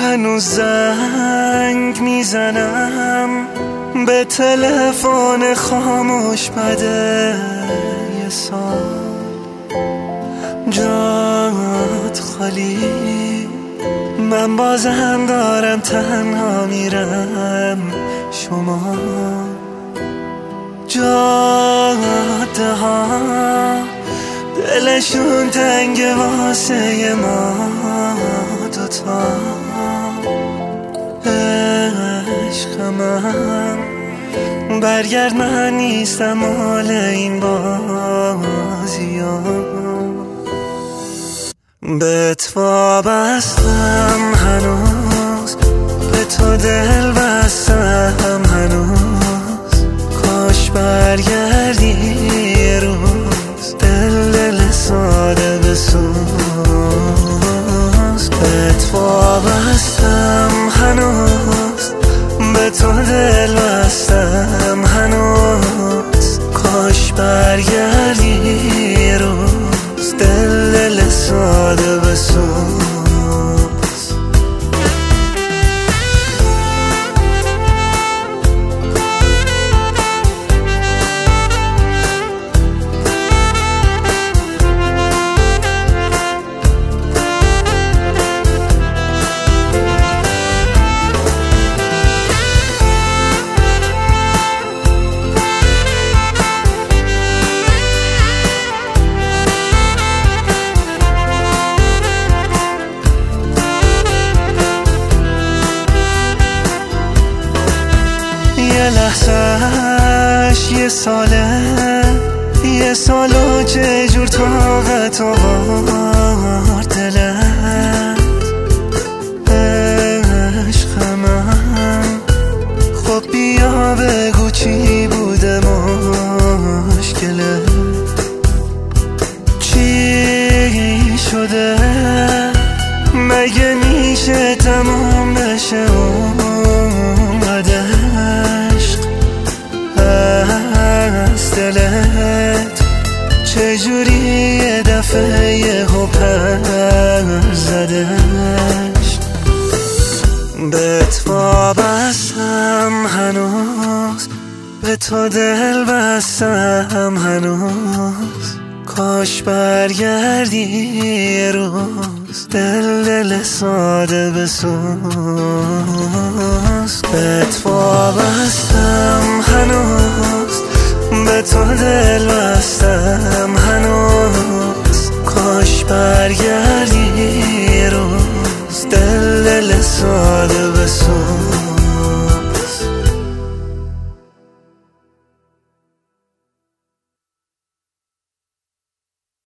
هنوز زنگ میزنم به تلفن خاموش بده یه سال جات خالی، من بازم دارم تنها میرم. شما جاده ها دلشون تنگ واسه ما دوتا. عشقم برگرد، من نیستم مال این بازی ها. بهت وابستم هنوز، به تو دل بستم هنوز. کاش برگردی یه روز، دل ساده بسوز. بهت وابستم هنوز، به تو دل بستم هنوز. کاش برگردی یه روز، دل ساده بسوز. یه لحظهش یه سال و چه جور طاقت آورد دلت. عشقم خب بیا بگو چی بوده مشکلت، چی شده؟ مگه میشه تمام بشه اومده از دلت؟ چجوری یه دفعه یهو پر زدش؟ بهت وابستم هنوز، به تو دل بستم هنوز. کاش برگردی یه روز، دل ساده بسوز. بهت وابستم هنوز، به تو دل بستم هنوز. کاش برگردی یه روز، دل ساده